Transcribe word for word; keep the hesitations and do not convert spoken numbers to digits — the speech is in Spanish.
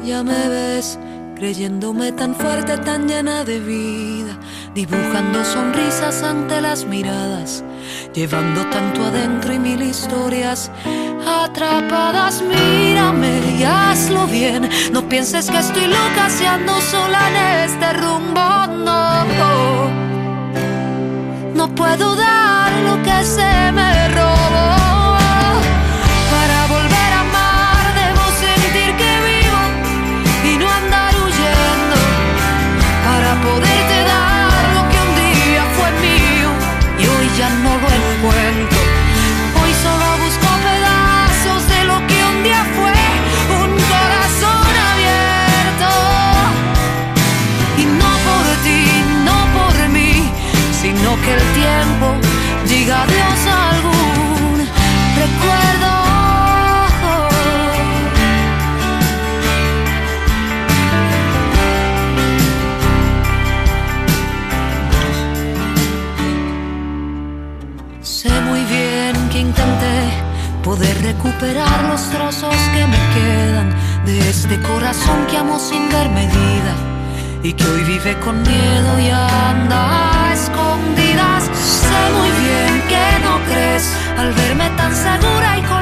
Ya me ves creyéndome tan fuerte, tan llena de vida, dibujando sonrisas ante las miradas, llevando tanto adentro y mil historias atrapadas. Mírame y hazlo bien, no pienses que estoy loca si ando sola en este rumbo. No, no, no puedo dar lo que se me robó. Para volver a amar debo sentir que vivo y no andar huyendo, para poderte dar lo que un día fue mío y hoy ya no lo encuentro. Hoy solo busco pedazos de lo que un día fue, un corazón abierto. Y no por ti, no por mí, sino que el tiempo diga adiós a algún recuerdo. Sé muy bien que intenté poder recuperar los trozos que me quedan de este corazón que amo sin ver medida y que hoy vive con miedo y anda a escondidas. Sé muy bien que no crees al verme tan segura y